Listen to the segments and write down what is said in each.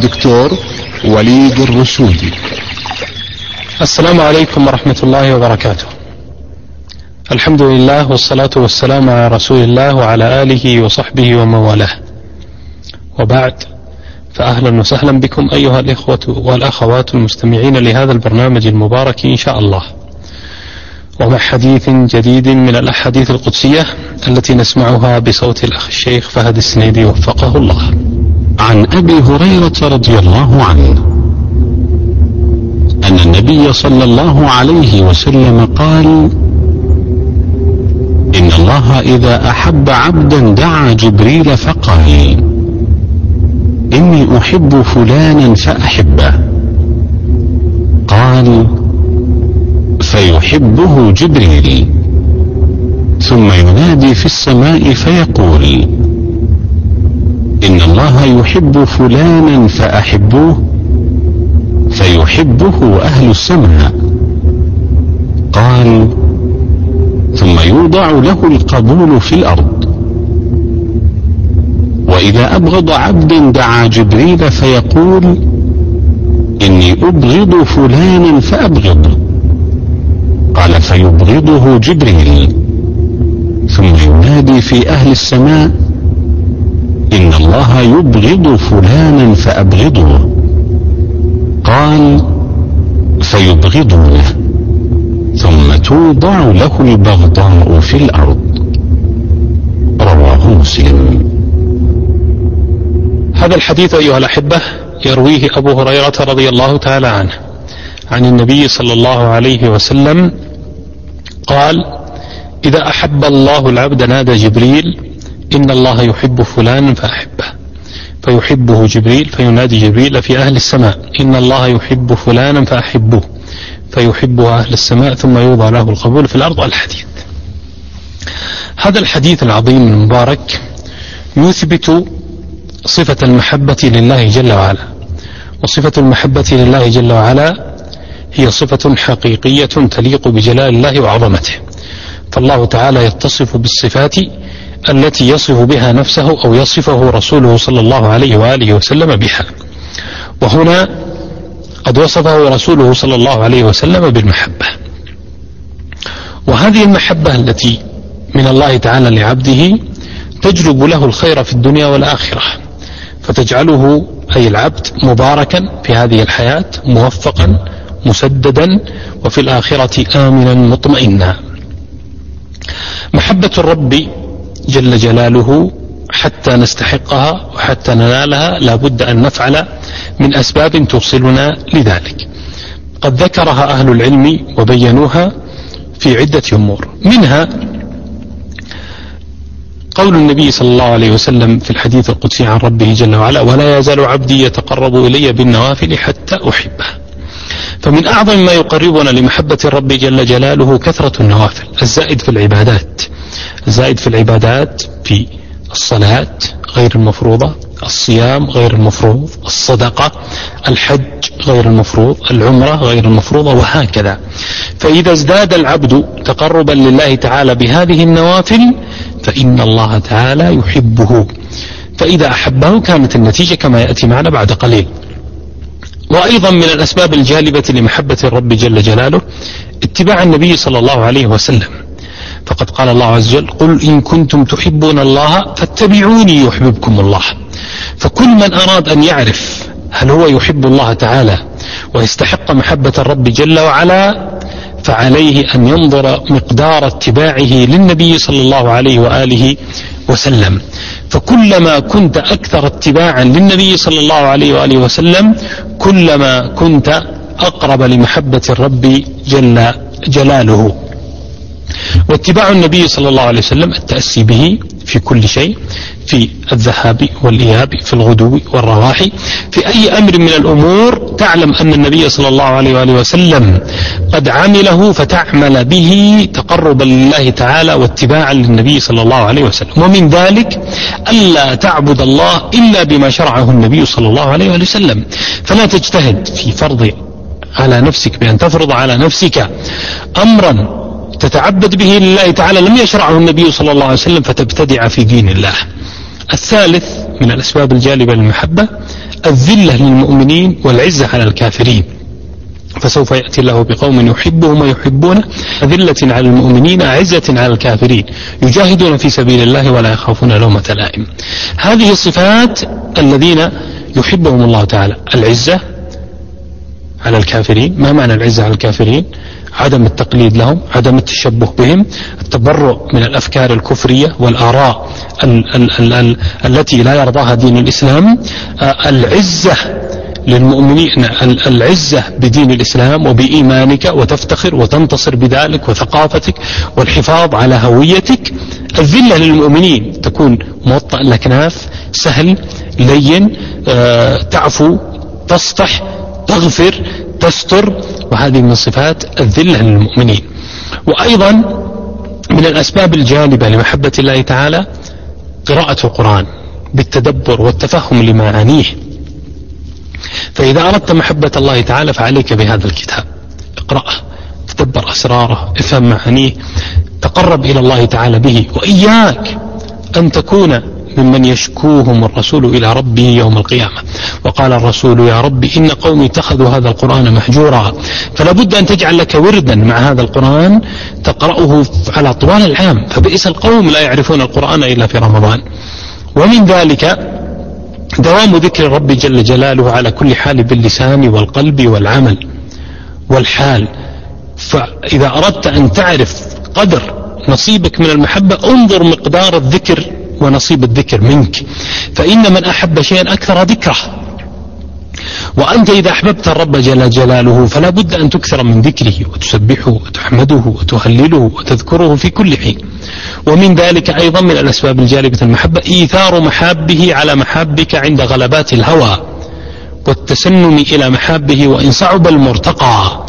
الدكتور وليد الرشودي. السلام عليكم ورحمة الله وبركاته. الحمد لله والصلاة والسلام على رسول الله وعلى آله وصحبه ومن والاه، وبعد، فأهلا وسهلا بكم أيها الإخوة والأخوات المستمعين لهذا البرنامج المبارك إن شاء الله، ومع حديث جديد من الأحاديث القدسية التي نسمعها بصوت الأخ الشيخ فهد السنيدي وفقه الله. عن أبي هريرة رضي الله عنه أن النبي صلى الله عليه وسلم قال: إن الله إذا أحب عبدا دعا جبريل فقال: إني أحب فلانا فأحبه. قال: فيحبه جبريل، ثم ينادي في السماء فيقول: إن الله يحب فلانا فأحبوه، فيحبه أهل السماء. قال: ثم يوضع له القبول في الأرض. وإذا أبغض عبد دعا جبريل فيقول: إني أبغض فلانا فأبغضه. قال: فيبغضه جبريل، ثم ينادي في أهل السماء: إن الله يبغض فلانا فأبغضه. قال: فيبغضونه، ثم توضع له البغضاء في الأرض. رواه مسلم. هذا الحديث أيها الأحبة يرويه أبو هريرة رضي الله تعالى عنه عن النبي صلى الله عليه وسلم قال: إذا أحب الله العبد نادى جبريل: إن الله يحب فلانا فأحبه، فيحبه جبريل، فينادي جبريل في أهل السماء: إن الله يحب فلانا فأحبوه، فيحبه أهل السماء، ثم يوضع له القبول في الأرض. الحديث. هذا الحديث العظيم المبارك يثبت صفة المحبة لله جل وعلا، وصفة المحبة لله جل وعلا هي صفة حقيقية تليق بجلال الله وعظمته، فالله تعالى يتصف بالصفات التي يصف بها نفسه أو يصفه رسوله صلى الله عليه وآله وسلم بها، وهنا قد وصفه رسوله صلى الله عليه وسلم بالمحبة. وهذه المحبة التي من الله تعالى لعبده تجلب له الخير في الدنيا والآخرة، فتجعله أي العبد مباركا في هذه الحياة، موفقا مسددا، وفي الآخرة آمنا مطمئنا. محبة الرب جل جلاله حتى نستحقها وحتى ننالها لا بد أن نفعل من أسباب توصلنا لذلك، قد ذكرها أهل العلم وبينوها في عدة أمور، منها قول النبي صلى الله عليه وسلم في الحديث القدسي عن ربه جل وعلا: ولا يزال عبدي يتقرب إلي بالنوافل حتى أحبه. فمن أعظم ما يقربنا لمحبة الرب جل جلاله كثرة النوافل، الزائد في العبادات، الزائد في العبادات في الصلاة غير المفروضة، الصيام غير المفروض، الصدقة، الحج غير المفروض، العمرة غير المفروضة، وهكذا. فإذا ازداد العبد تقربا لله تعالى بهذه النوافل فإن الله تعالى يحبه، فإذا أحبه كانت النتيجة كما يأتي معنا بعد قليل. وأيضا من الأسباب الجالبة لمحبة الرب جل جلاله اتباع النبي صلى الله عليه وسلم، فقد قال الله عز وجل: قل إن كنتم تحبون الله فاتبعوني يحببكم الله. فكل من أراد أن يعرف هل هو يحب الله تعالى ويستحق محبة الرب جل وعلا فعليه أن ينظر مقدار اتباعه للنبي صلى الله عليه وآله وسلم، فكلما كنت أكثر اتباعا للنبي صلى الله عليه وآله وسلم كلما كنت أقرب لمحبة الرب جل جلاله. واتباع النبي صلى الله عليه وسلم التأسي به في كل شيء، في الذهاب والإياب، في الغدو والرواح، في أي أمر من الأمور تعلم أن النبي صلى الله عليه وآله وسلم قد عمله فتعمل به تقربا لله تعالى واتباعا للنبي صلى الله عليه وسلم. ومن ذلك ألا تعبد الله إلا بما شرعه النبي صلى الله عليه وآله وسلم، فلا تجتهد في فرض على نفسك بأن تفرض على نفسك أمرا تتعبد به لله تعالى لم يشرعه النبي صلى الله عليه وسلم فتبتدع في دين الله. الثالث من الأسباب الجالبة للمحبة الذلة للمؤمنين والعزة على الكافرين. فسوف يأتي الله بقوم يحبهم ويحبونه أذلة على المؤمنين أعزة على الكافرين يجاهدون في سبيل الله ولا يخافون لومة لائم. هذه صفات الذين يحبهم الله تعالى: العزة على الكافرين. ما معنى العزة على الكافرين؟ عدم التقليد لهم، عدم التشبه بهم، التبرؤ من الأفكار الكفرية والآراء التي لا يرضاها دين الإسلام. العزة للمؤمنين، العزة بدين الإسلام وبإيمانك وتفتخر وتنتصر بذلك وثقافتك والحفاظ على هويتك. الذلة للمؤمنين، تكون موطأ الأكناف، سهل لين، تعفو، تصفح، تغفر، تستر، وهذه من صفات الذلة للمؤمنين. وأيضا من الأسباب الجالبة لمحبة الله تعالى قراءة القرآن بالتدبر والتفهم لمعانيه. فإذا أردت محبة الله تعالى فعليك بهذا الكتاب، اقرأه، تدبر أسراره، افهم معانيه، تقرب إلى الله تعالى به. وإياك أن تكون ممن يشكوهم الرسول إلى ربه يوم القيامة. وقال الرسول: يا رب إن قومي اتخذوا هذا القرآن مهجورا. فلا بد أن تجعل لك وردا مع هذا القرآن تقرأه على طوال العام. فبئس القوم لا يعرفون القرآن إلا في رمضان. ومن ذلك دوام ذكر الرب جل جلاله على كل حال باللسان والقلب والعمل والحال. فإذا أردت أن تعرف قدر نصيبك من المحبة انظر مقدار الذكر ونصيب الذكر منك. فإن من أحب شيئا أكثر ذكره. وأنت إذا أحببت الرب جل جلاله فلا بد أن تكثر من ذكره وتسبحه وتحمده وتهلله وتذكره في كل حين. ومن ذلك أيضا من الأسباب الجالبة المحبة إيثار محابه على محابك عند غلبات الهوى، والتسنم إلى محابه وإن صعب المرتقى.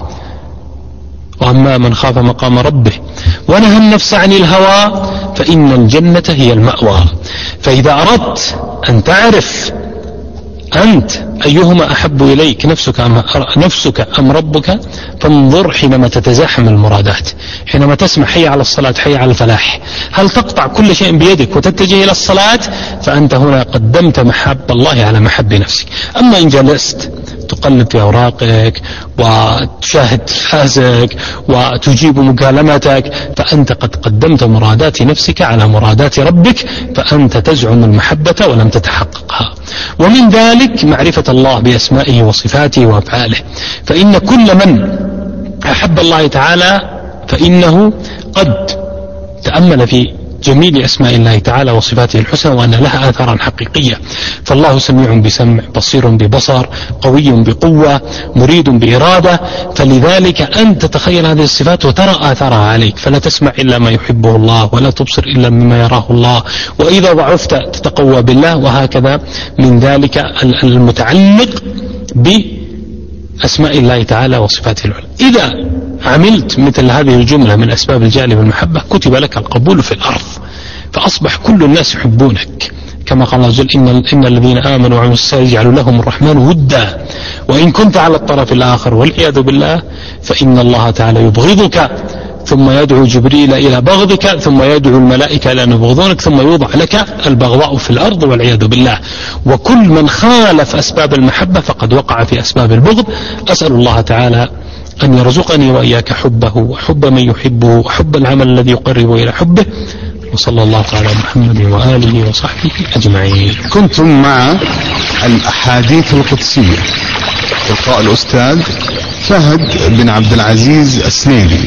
وأما من خاف مقام ربه ونهى النفس عن الهوى فإن الجنة هي المأوى. فإذا أردت أن تعرف أنت أيهما أحب إليك، نفسك أم ربك، فانظر حينما تتزاحم المرادات، حينما تسمع حي على الصلاة حي على الفلاح، هل تقطع كل شيء بيدك وتتجه إلى الصلاة؟ فأنت هنا قدمت محب الله على محب نفسك. أما إن جلست تقلب في أوراقك وتشاهد تلفازك وتجيب مكالمتك فأنت قد قدمت مرادات نفسك على مرادات ربك، فأنت تزعم المحبة ولم تتحققها. ومن ذلك معرفة الله بأسمائه وصفاته وأفعاله. فإن كل من أحب الله تعالى فإنه قد تأمل في جميل أسماء الله تعالى وصفاته الحسنى وأن لها آثارا حقيقية. فالله سميع بسمع، بصير ببصر، قوي بقوة، مريد بإرادة. فلذلك أنت تتخيل هذه الصفات وترى آثارها عليك، فلا تسمع إلا ما يحبه الله ولا تبصر إلا مما يراه الله. وإذا ضعفت تتقوى بالله. وهكذا من ذلك المتعلق بأسماء الله تعالى وصفاته العلى. إذا عملت مثل هذه الجملة من أسباب الجالب المحبة كتب لك القبول في الأرض، فأصبح كل الناس يحبونك، كما قال الله عز وجل: إن الذين آمنوا وعملوا الصالحات يجعل لهم الرحمن ودا. وإن كنت على الطرف الآخر والعياذ بالله فإن الله تعالى يبغضك ثم يدعو جبريل إلى بغضك ثم يدعو الملائكة إلى أن يبغضونك ثم يوضع لك البغضاء في الأرض والعياذ بالله. وكل من خالف أسباب المحبة فقد وقع في أسباب البغض. أسأل الله تعالى أن يرزقني وإياك حبه وحب من يحبه وحب العمل الذي يقرب إلى حبه. وصلى الله على محمد وآله وصحبه أجمعين. كنتم مع الأحاديث القدسية، إلقاء الأستاذ فهد بن عبد العزيز السنيدي.